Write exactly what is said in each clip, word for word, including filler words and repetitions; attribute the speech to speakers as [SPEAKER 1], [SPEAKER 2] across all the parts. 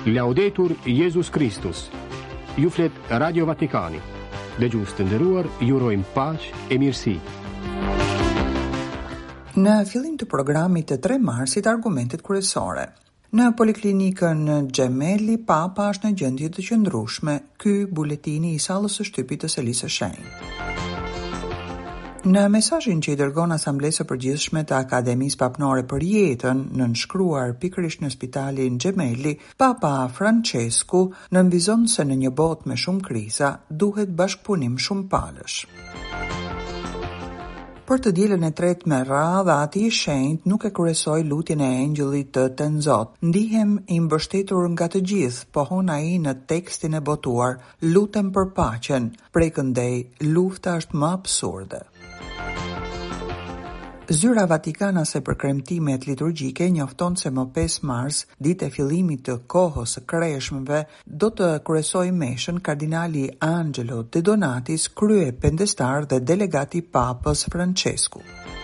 [SPEAKER 1] Laudetur Jesus Christus. Ju flet Radio Vatikani. Dëgjues të nderuar, ju urojmë paqë e mirësi.
[SPEAKER 2] Në fillim të programit të tre marsit, argumentet kryesore. Në poliklinikën Gemelli, Papa është në gjendje të qëndrueshme. Ky buletini i sallës së shtypit të Selisë së Shenjtë. Në mesazhin që i dërgon Asamblesë së Përgjithshme të Akademisë Papnore për Jetën, nënshkruar pikërisht në Spitalin Gemelli, Papa Francesku nënvizon se në një botë me shumë kriza duhet bashkëpunim shumë palësh. Për të dielën e tretë me radhë, Ati i Shenjtë nuk e kryesoi lutjen e engjëllit të Tenzot. Ndihem i mbështetur nga të gjithë, pohon ai në tekstin e botuar, lutem për paqen, prekëndej, lufta është më absurde. Zyra vatikanase për kremtimet liturgjike njofton se më pesë mars, ditë e fillimit të kohës së kreshmëve, do të kryesojë meshën kardinali Angelo De Donatis, krye pendestar dhe delegati Papës Francesku.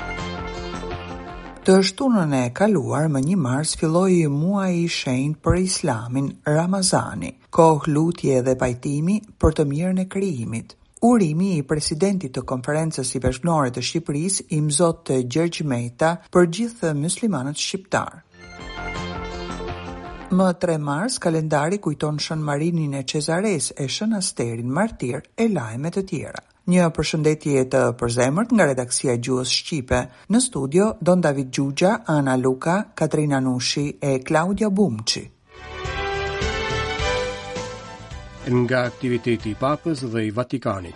[SPEAKER 2] Të shtunën e kaluar, më një mars, filloi muaji i shenjtë për Islamin, Ramazani, kohë lutje dhe pajtimi për të mirën e krijimit. Urimi i presidentit të Konferencës së Bashkëpunëtorëve të Shqipërisë, Imzot Gjergj Meta, për gjithë muslimanët shqiptar. Më tre mars, kalendari kujton Shën Marinin e Cezares e Shën Asterin Martir e lajme të tjera. Një përshëndetje të përzemërt nga redaksia e Gjuhës Shqipe. Në studio Don David Gjugja, Ana Luka, Katrina Nushi e Claudia Bumçi.
[SPEAKER 1] Nga aktiviteti i Papës dhe i Vatikanit.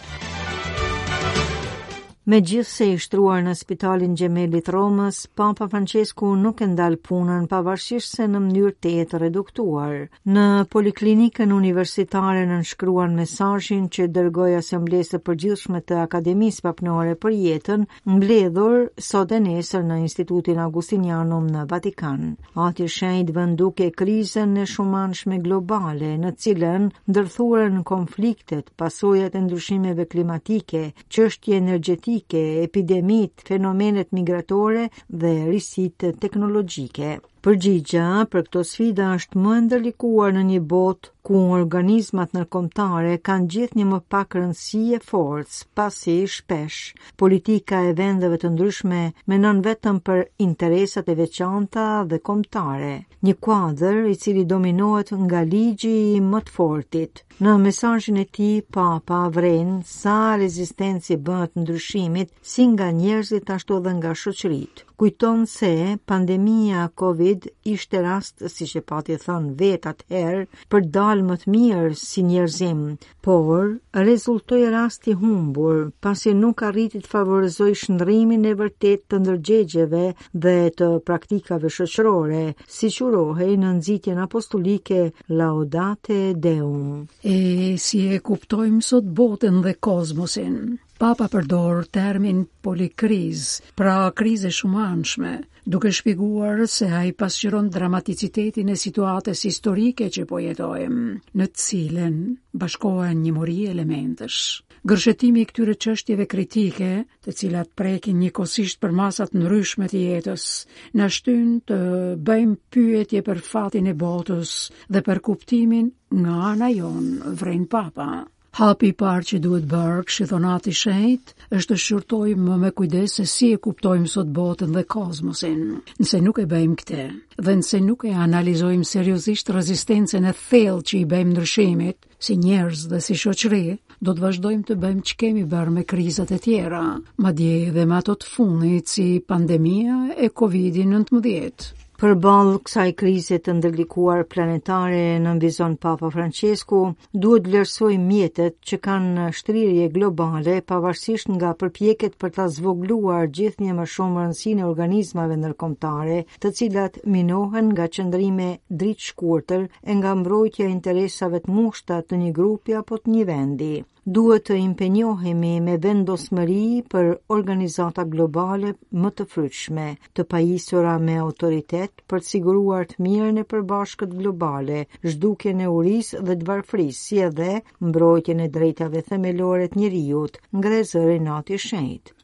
[SPEAKER 3] Me gjithë se i shtruar në Spitalin Gemelli të Romës, Papa Francesku nuk e ndal punën pavarësisht se në mënyrë të jetë reduktuar. Në Poliklinikën Universitare nënshkruan mesazhin që dërgoi Asamblesë së Përgjithshme të Akademisë Papnore për Jetën, mbledhur sot e nesër në Institutin Augustinianum në Vatikan. Ati i Shenjtë vën duke krizën e shumanshme globale, në cilën ndërthuren konfliktet, pasojat e ndryshimeve klimatike, çështje energjetike, epidemit, fenomenet migratore dhe risit teknologjike. Përgjigja për këto sfida është më ndërlikuar në një botë ku organizmat ndërkombëtare kanë gjithë një më pak rëndësi e forcë, pasi shpesh politika e vendeve të ndryshme menon vetëm për interesat e veçanta dhe kombëtare, një kuadër i cili dominohet nga ligji më të fortit. Në mesazhin e tij, Papa vren sa rezistenci bëhet ndryshimit si nga njerëzit ashtu edhe nga shoqëritë. Kujton se pandemia Covid ishte rast, siç e pati thënë vetë atëherë, për dalë më të mirë si njerëzim, por rezultoi rasti humbur, pasi nuk arriti të favorizojë shndrimin e vërtet të ndërgjegjeve dhe të praktikave shoqërore, siç urohej në nxitjen apostolike Laudate Deum.
[SPEAKER 4] E si e kuptojmë sot botën dhe kozmosin? Papa përdor termin polikriz, pra krize shumanshme, duke shpjeguar se ai pasqyron dramaticitetin e situatës historike që po jetojmë, në të cilën bashkohen një mori elementesh. Gërshetimi i këtyre çështjeve kritike, të cilat prekin njëkohësisht për masat ndryshme të jetës, na shtyn të bëjmë pyetje për fatin e botës dhe për kuptimin nga ana jonë, vren Papa. Hapi i parë që duhet bërë, këshillon Ati i Shenjtë, është të shqyrtojmë me kujdes se si e kuptojmë sot botën dhe kozmosin. Nëse nuk e bëjmë këtë, dhe nëse nuk e analizojmë seriozisht rezistencën e thellë që i bëjmë ndryshimit, si njerëz dhe si shoqëri, do të vazhdojmë të bëjmë që kemi bërë me krizat e tjera, madje edhe me ato të fundit si pandemia e kovid nëntëmbëdhjetë.
[SPEAKER 3] Përballë kësaj krize të ndërlikuar planetare, nënvizon Papa Francesku, duhet vlerësojmë mjetet që kanë shtrirje globale pavarësisht nga përpjekjet për ta zvogëluar gjithnjë më shumë rëndësinë e organizmave ndërkombëtare, të cilat minohen nga qëndrime dritë shkurtër e nga mbrojtja e interesave të mushta të një grupi apo të një vendi. Duhet të impenjohemi me vendosmëri për organizata globale më të frytshme, të pajisura me autoritet për të siguruar të mirën e përbashkët globale, zhdukjen e urisë dhe të varfërisë, si edhe mbrojtjen e drejtave themelore të njerëzit, ngre zërin Ati i Shenjtë.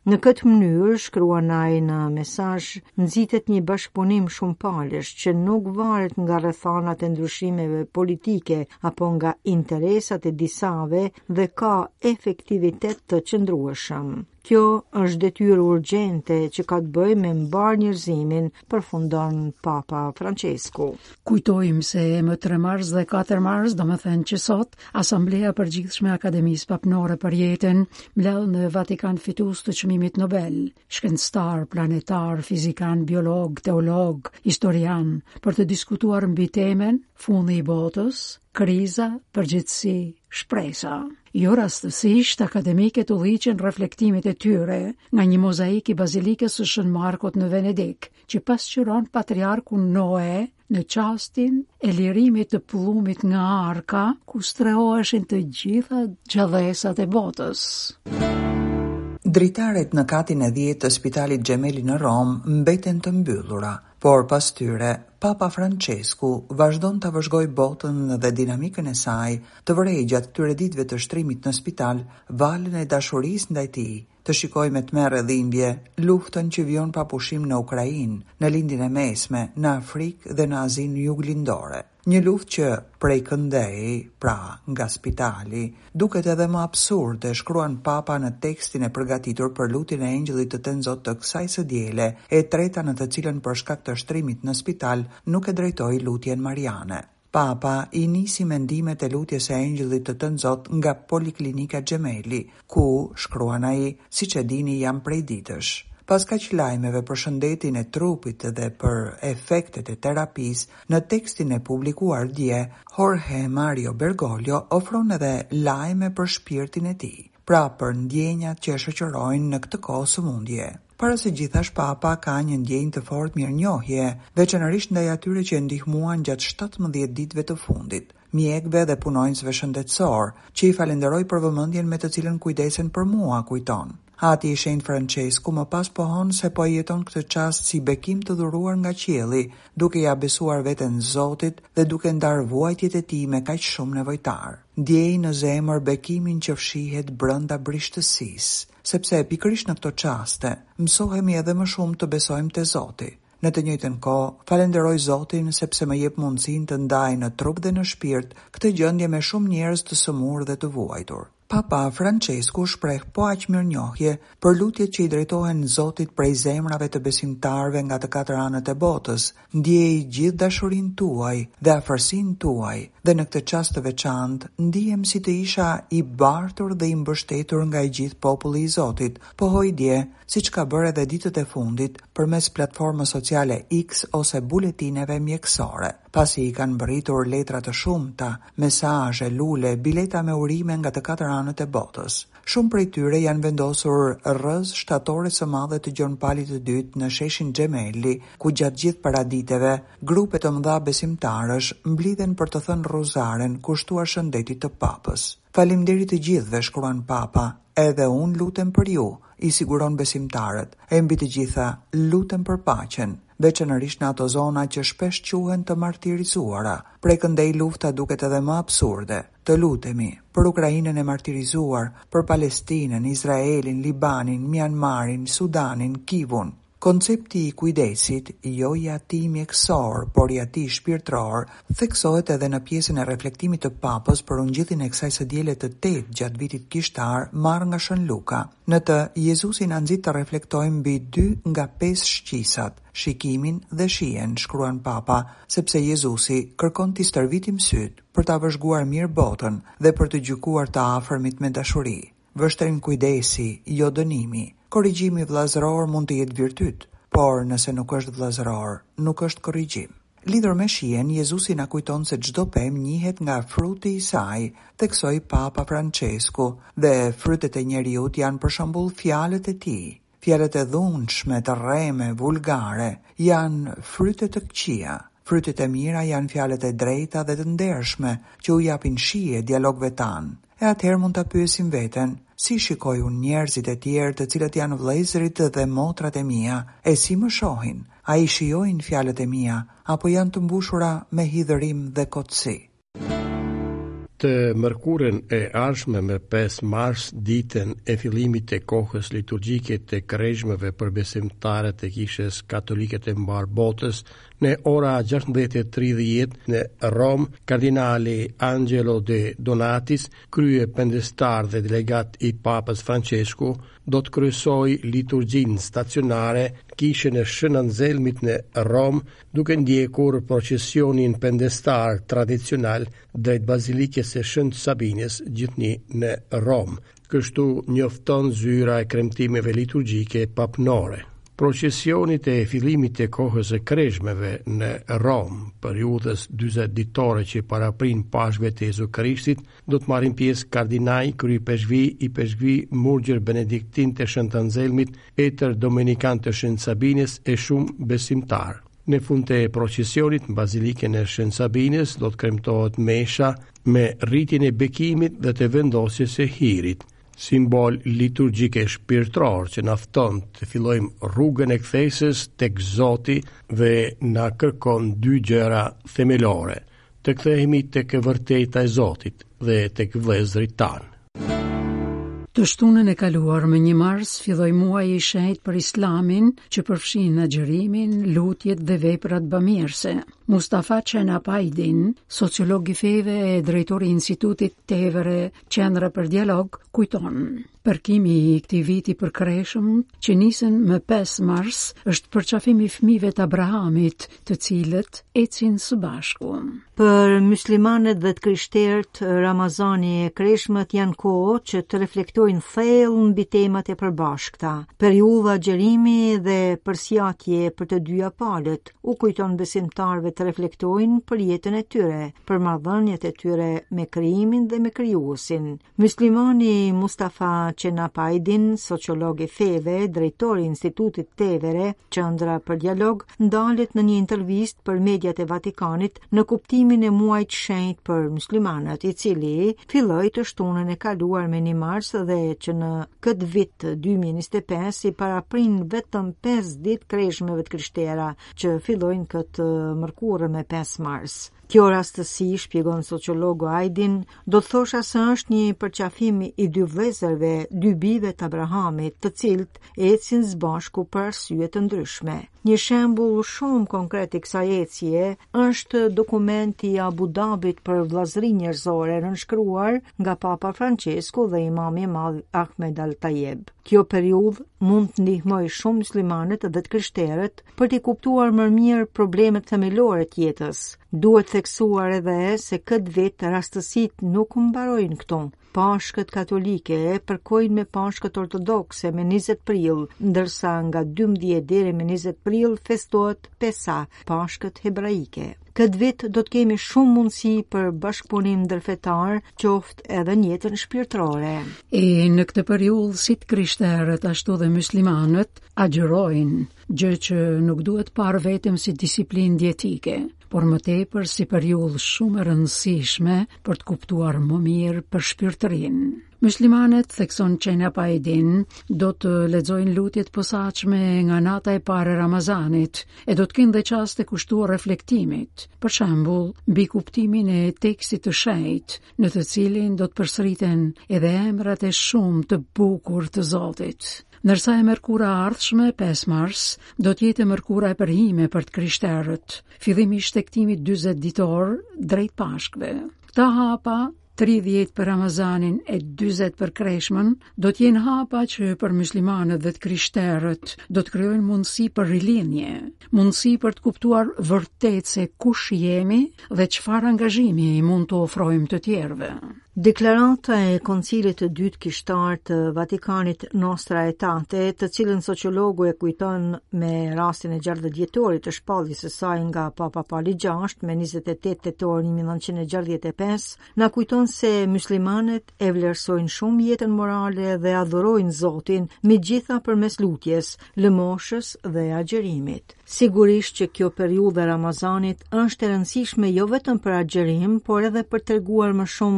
[SPEAKER 3] Në këtë mënyrë, shkruan ai në mesazh, nxitet një bashkëpunim shumë palësh që nuk varet nga rrethanat e ndryshimeve politike apo nga interesat e disave dhe ka efektivitet të qëndrueshëm. Kjo është detyrë urgjente që ka të bëjë me mbar njerëzimin, përfundon Papa Francesku.
[SPEAKER 4] Kujtojmë se më tre mars dhe katër mars, do më thënë që sot, Asamblea Përgjithshme e Akademisë Papnore për Jetën mbledh në Vatikan fitues të çmimit Nobel, shkencëtar, planetar, fizikan, biolog, teolog, historian, për të diskutuar mbi temen Fundi i botës, kriza, përgjithësi, shpresa. Jo rastësisht, akademikët udhëhiqen reflektimit e tyre nga një mozaik i bazilikës së Shën Markut në Venedik, që pasqyron patriarkun Noe në çastin e lirimit të pullumit nga arka, ku strehoheshin të gjitha gjallësat e botës.
[SPEAKER 2] Dritaret në katin e dhjetë të Spitalit Gemelli në Rom mbeten të mbyllura, por pas tyre Papa Francesku vazhdon të vëzhgoj botën dhe dinamikën e saj të vërej gjatë këtyre ditëve të shtrimit në spital valën e dashurisë ndaj tij, të shikoj me tmerrje dhimbje luftën që vjon pa pushim në Ukrainë, në lindjen e mesme, në Afrikë dhe në Azinë juglindore. Një luftë që prej këndej, pra nga spitali, duket edhe më absurde, shkruan Papa në tekstin e përgatitur për lutjen e Engjëllit të Tenzot të kësaj së diele, e treta në të cilën për shkak të shtrimit në spital nuk e drejtoi lutjen mariane. Papa i nisi mendimet e lutjes së Engjëllit të Tenzot nga Poliklinika Gemelli, ku, shkruan ai, siç e dini jam prej ditësh. Pas kaq lajmeve për shëndetin e trupit dhe për efektet e terapisë, në tekstin e publikuar dje, Jorge Mario Bergoglio ofron edhe lajme për shpirtin e tij, pra për ndjenjat që e shoqërojnë në këtë kohë sëmundje. Para se gjithash, Papa ka një ndjenjë të fortë mirënjohje, veçanërisht ndaj atyre që e ndihmuan gjatë shtatëmbëdhjetë ditëve të fundit, mjekëve dhe punonjësve shëndetësor, që i falenderoj për vëmendjen me të cilën kujdesen për mua, kujton. Ati i shenjtë Francesku më pas pohon se po jeton këtë çast si bekim të dhuruar nga qielli, duke ja besuar veten Zotit dhe duke ndarë vuajtjet e tij me kaq shumë nevojtar. Ndjej në zemër bekimin që fshihet brenda brishtësisë, sepse pikërisht në këto çaste mësohemi edhe më shumë të besojmë te Zoti. Në të njëjtën kohë, falenderoj Zotin sepse më jep mundësinë të ndaj në trup dhe në shpirt këtë gjendje me shumë njerëz të sëmurë dhe të vuajtur. Papa Francesku shpreh po aq mirënjohje për lutjet që i drejtohen Zotit prej zemrave të besimtarëve nga të katër anët e botës. Ndjej gjithë dashurinë tuaj dhe afërsinë tuaj, dhe në këtë çast të veçantë ndihem si të isha i bartur dhe i mbështetur nga i gjithë populli i Zotit, pohoi dje, siç ka bërë edhe ditët e fundit përmes platformës sociale X ose buletineve mjekësore. Pasi i kanë mbërritur letra të shumta, mesazhe, lule, bileta me urime nga të katër anët e botës. Shumë prej tyre janë vendosur rrëz shtatores së madhe të Gjon Palit të dytë në sheshin Gemelli, ku gjatë gjithë paraditeve grupe të mëdha besimtarësh mblidhen për të thënë rozaren kushtuar shëndetit të Papës. Faleminderit të gjithëve, shkruan Papa, edhe unë lutem për ju, i siguron besimtarët, e mbi të gjitha lutem për paqen, veçanërisht në ato zona që shpesh quhen të martirizuara. Prekëndej lufta duket edhe më absurde. Të lutemi për Ukrainën e martirizuar, për Palestinën, Izraelin, Libanin, Myanmarin, Sudanin, Kivun. Koncepti i kujdesit, jo i atij mjekësor, por i atij shpirtëror, theksohet edhe në pjesën e reflektimit të Papës për ungjillin e kësaj së diele të tetë gjatë vitit kishtar marrë nga Shën Luka. Në të, Jezusi na nxit të reflektojmë mbi dy nga pesë shqisat, shikimin dhe shijen, shkruan Papa, sepse Jezusi kërkon t'i stërvitim syt për ta vëzhguar mirë botën dhe për të gjykuar të afërmit me dashuri. Vështrim kujdesi, jo dënimi. Korrigjimi vllazëror mund të jetë virtyt, por nëse nuk është vllazëror, nuk është korrigjim. Lidhur me shijen, Jezusi na kujton se çdo pemë njihet nga fruti i saj, theksoi Papa Francesku, dhe frytet e njeriut janë për shembull fjalët e tij. Fjalët e dhunshme, të rreme, vulgare, janë fryte të këqija. Frytet e mira janë fjalët e drejta dhe të ndershme që u japin shije dialogëve tanë. E atëherë mund ta pyesim veten, si shikoj unë njerëzit e tjerë të cilët janë vëllezërit dhe motrat e mia, e si më shohin? A i shijojnë fjalët e mia, apo janë të mbushura me hidhërim dhe kotësi?
[SPEAKER 1] Të mërkurën e ardhshme me pesë mars, ditën e fillimit të kohës liturgjike të Kreshmeve për besimtarët e Kishës Katolike të mbar botës, në ora gjashtëdhjetë e tridhjetë në Rom, kardinali Angelo de Donatis, krye pendestar dhe delegat i Papës Francesku, do të kryesoj liturgjinë stacionare kishën e Shën Anselmit në Rom, duke ndjekur procesionin pendestar tradicional drejt bazilikës së Shënt Sabines gjithnjë në Rom. Kështu njofton zyra e kremtimeve liturgjike papnore. Procesionit e fillimit të kohës së Kreshmeve në Rom, periudhës dyzet ditore që paraprin Pashkve të Jezu Krishtit, do të marrin pjesë kardinaj, kryepeshvi, i peshkvi, murgjer benediktin të Shënt Anselmit, etër dominikan të Shënt Sabines e shumë besimtar. Në fund të procesionit në bazilikën e Shënt Sabines do të kremtohet mesha me rritjen e bekimit dhe të vendosjes së hirit, simbol liturgjik e shpirtëror që na fton të fillojmë rrugën e kthesës tek Zoti dhe na kërkon dy gjëra themelore: të kthehemi tek e vërteta e Zotit dhe tek vëllezërit tanë.
[SPEAKER 4] Të shtunën e kaluar me një mars filloi muaji i shenjtë për Islamin, që përfshin agjërimin, lutjet dhe veprat bamirëse. Mustafa Çenapajdin, sociolog i feve e drejtori i Institutit Tevere, Qendra për Dialog, kujton: Përkimi i këtij viti për Kreshëm, që nisën më pesë mars, është përqafimi i fëmijëve të Abrahamit, të cilët ecin së bashku.
[SPEAKER 3] Për muslimanët dhe të krishterët, Ramazani e Kreshmët janë kohë që të reflektojnë thellë mbi temat e përbashkëta. Periudha xherimi dhe përsjatje për të dyja palët u kujton besimtarëve të reflektojnë për jetën e tyre, për marrëdhëniet e tyre me krijimin dhe me krijuesin. Muslimani Mustafa Çenapajdin, sociolog i feve, drejtori i Institutit Tevere, Qendra për Dialog, ndalet në një intervistë për mediat e Vatikanit në kuptimin e muajit shenjtë për muslimanët, i cili filloi të shtunën e kaluar me një mars dhe që në këtë vit dy mijë e njëzet e pesë i paraprin vetëm pesë ditë Kreshmeve të krishtera që fillojnë këtë mërkurë me pesë mars. Kjo rastësi, shpjegon sociologu Ajdin, do të thosha se është një përqafim i dy vëllezërve, dy bijve të Abrahamit, të cilët ecin së bashku për arsye të ndryshme. Një shembull shumë konkret i kësaj ecje është dokumenti i Abu Dhabit për vllazërinë njerëzore nënshkruar nga Papa Francesku dhe Imami i Madh Ahmed Al-Tayeb. Kjo periudhë mund të ndihmojë shumë muslimanët dhe të krishterët për të kuptuar më mirë problemet themelore të jetës. Duhet theksuar edhe se këtë vit rastësitë nuk mbarojnë këtu. Pashkët katolike e përkojnë me pashkët ortodokse me njëzet prill, ndërsa nga dymbëdhjetë deri me njëzet prill festohet Pesa, pashkët hebraike. Këtë vit do të kemi shumë mundësi për bashkëpunim ndërfetar, qoftë edhe në jetën shpirtërore.
[SPEAKER 4] E në këtë periudhë si të krishterët ashtu dhe muslimanët agjërojnë, gjë që nuk duhet parë vetëm si disiplinë dietike, por më tepër si periudhë shumë e rëndësishme për të kuptuar më mirë për shpirtërinë. Muslimanët, thekson Çenapajdin, do të lexojnë lutjet posaçme nga nata e parë e Ramazanit e do të kenë dhe çast të kushtuar reflektimit. Për shembull, mbi kuptimin e tekstit të shenjtë, në të cilin do të përsëriten edhe emrat e shumë të bukur të Zotit. Ndërsa e mërkura ardhshme, pesë mars, do të jetë mërkura e përhime për të krishterët, fillimi i shtektimit dyzet ditor drejt Pashkve. Këta hapa, tridhjetë për Ramazanin e dyzet për Kreshmën, do të jenë hapa që për muslimanët dhe të krishterët do të krijojnë mundësi për rilindje, mundësi për të kuptuar vërtet se kush jemi dhe çfarë angazhimi mund të ofrojmë të tjerëve.
[SPEAKER 3] Deklarata e Koncilit të dytë kishtar të Vatikanit Nostra Aetate, të cilën sociologu e kujton me rastin e gjashtëdhjetorit të shpalljes së saj nga Papa Pali gjashtë me njëzet e tetë tetor një mijë e nëntëqind e gjashtëdhjetë e pesë, na kujton se muslimanët e vlerësojnë shumë jetën morale dhe adhurojnë Zotin megjithatë përmes lutjes, lëmoshës dhe agjerimit. Sigurisht që kjo periudhë e Ramazanit është e rëndësishme jo vetëm për agjerim, por edhe për treguar më shumë nga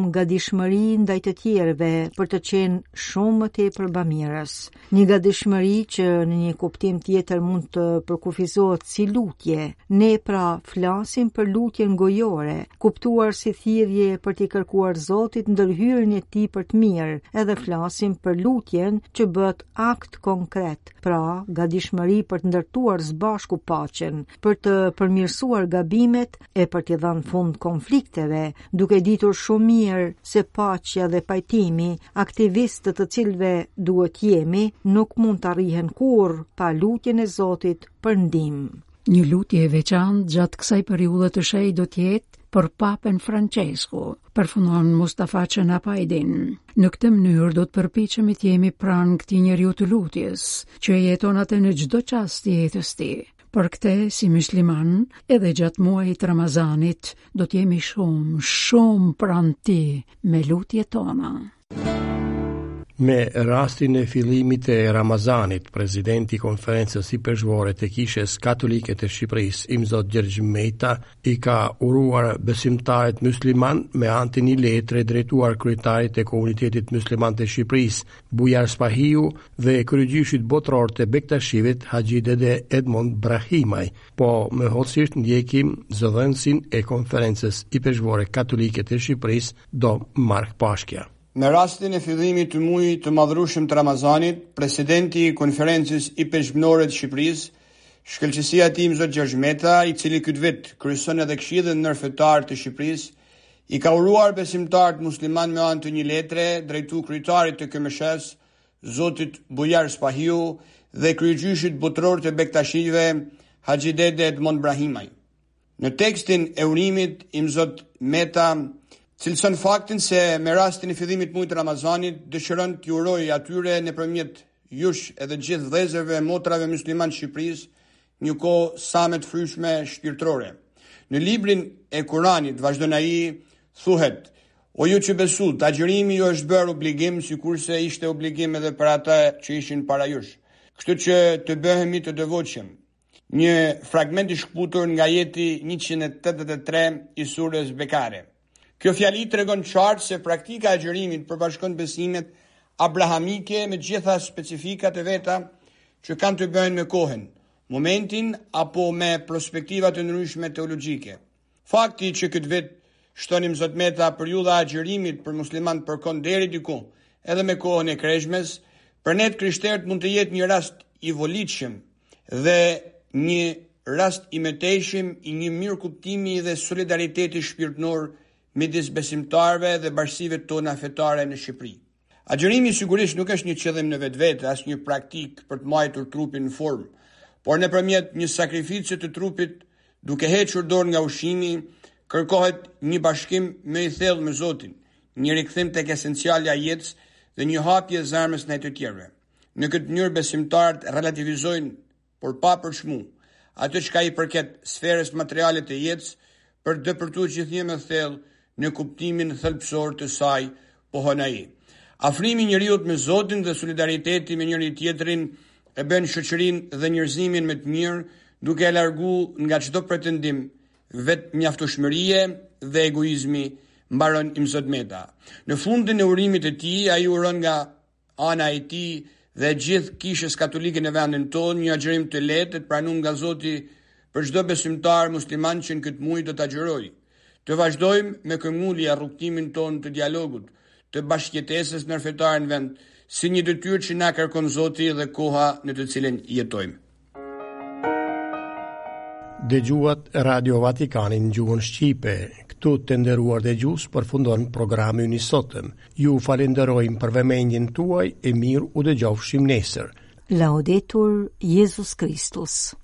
[SPEAKER 3] gatishmëri ndaj të tjerëve për të qenë shumë më tepër bamirës. Një gatishmëri që në një kuptim tjetër mund të përkufizohet si lutje. Ne pra flasim për lutjen gojore, kuptuar si thirrje për t'i kërkuar Zotit ndërhyrjen e tij për të mirë, edhe flasim për lutjen që bëhet akt konkret, pra gatishmëri për të ndërtuar së bashku paqen, për të përmirësuar gabimet e për t'i dhënë fund konflikteve, duke ditur shumë mirë se paqja dhe pajtimi, aktivistët të cilëve duhet jemi, nuk mund të arrihen kurrë pa lutjen e Zotit për ndihmë.
[SPEAKER 4] Një lutje e veçantë gjatë kësaj periudhe të shenjtë do të jetë për Papen Francesku, përfundon Mustafa Çenapajdin. Në këtë mënyrë do të përpiqemi të jemi pranë këtij njeriu të lutjes, që jeton atë në çdo çast të jetës së tij. Për këtë, si musliman, edhe gjatë muajit Ramazanit, do të jemi shumë, shumë pranë tij me lutjet tona.
[SPEAKER 1] Me rastin e fillimit e Ramazanit, presidenti i konferencës i peshvore të Kishës Katolike të Shqipërisë, Imzot Gjergj Meta, i ka uruar besimtarët musliman me anë të një letre drejtuar kryetarit të komunitetit musliman të Shqipërisë, Bujar Spahiu, dhe kryegjyshit botror të Bektashivit, Haxhi Dede Edmond Brahimaj, po më hollësisht ndjekim zëdhënësin e konferencës i peshvore katolike të Shqipërisë, do Mark Pashkja.
[SPEAKER 5] Me rastin e fillimit të muajit të madhrueshëm të Ramazanit, presidenti i konferencës i peshmërore të Shqipërisë, shkëlqësia e tij Imzot Gjergj Meta, i cili këtë vit kryeson edhe Këshillin Ndërfetar të Shqipërisë, i ka uruar besimtarët musliman me anë të një letre drejtuar kryetarit të K M S-s, Zotit Bujar Spahiu, dhe kryegjyshit botror të Bektashive, Haxhi Dede Edmond Brahimaj. Në tekstin e urimit, Imzot Meta cilëson faktin se me rastin e fillimit të muajit të Ramazanit dëshiron t'i urojë atyre nëpërmjet jush edhe gjithë vëllezërve e motrave musliman të Shqipërisë një kohë sa më të fryshme shpirtërore. Në librin e Kuranit vazhdon ai, thuhet: "O ju që besut, agjërimi ju është bërë obligim, sikurse ishte obligim edhe për ata që ishin para jush. Kështu që të bëhemi të devotshëm." Një fragment i shkputur nga jeti njëqind e tetëdhjetë e tre i surës Bekare. Kjo fjali tregon qartë se praktika e agjërimit përbashkon besimet abrahamike me gjitha specifikat e veta që kanë të bëjnë me kohën, momentin apo me perspektiva të ndryshme teologjike. Fakti që këtë vit shton Imzot Meta periudha e agjërimit për muslimanët përkon deri diku, edhe me kohën e Kreshmes, për ne krishterët mund të jetë një rast i volitshëm dhe një rast i mëtejshëm i një mirë kuptimi dhe solidariteti shpirtëror midis besimtarëve dhe bashkësive tona fetare në Shqipëri. Agjërimi sigurisht nuk është një qëllim në vetvete, as një praktik për të mbajtur trupin në formë, por nëpërmjet një sakrificë të trupit, duke hequr dorë nga ushqimi, kërkohet një bashkim më i thellë me Zotin, një rikthim tek esencialja e jetës dhe një hapje zarmës ndaj të tjerëve. Në këtë mënyrë besimtarët relativizojnë, por pa përçmu, atë çka i përket sferës materiale të jetës, për të dëpërtuar gjithnjë më thellë në kuptimin thelbësor të saj, pohon ai. Afrimi i njeriu me Zotin dhe solidariteti me njëri tjetrin e bën shoqërinë dhe njerëzimin më të mirë, duke e larguar nga çdo pretendim vetë mjaftueshmërie dhe egoizmi, mbaron Imzot Meta. Në fundin e urimit të tij, ai uron nga ana e tij dhe gjithë Kishës Katolike në vendin tonë një agjërim të lehtë të pranuar nga Zoti për çdo besimtar musliman që në këtë muaj do ta agjërojë. Të vazhdojmë me këmbgulje rrugtimin tonë të dialogut, të bashkëjetesës ndërfetare në vend, si një detyrë që na kërkon Zoti dhe koha në të cilën jetojmë.
[SPEAKER 1] Dëgjuat Radio Vatikanin gjuhën shqipe. Këtu të nderuar dëgjues, përfundon programi i sotëm. Ju falenderojmë për vëmendjen tuaj e mirë u dëgjofshim nesër.
[SPEAKER 3] Laudetur Jesus Christus.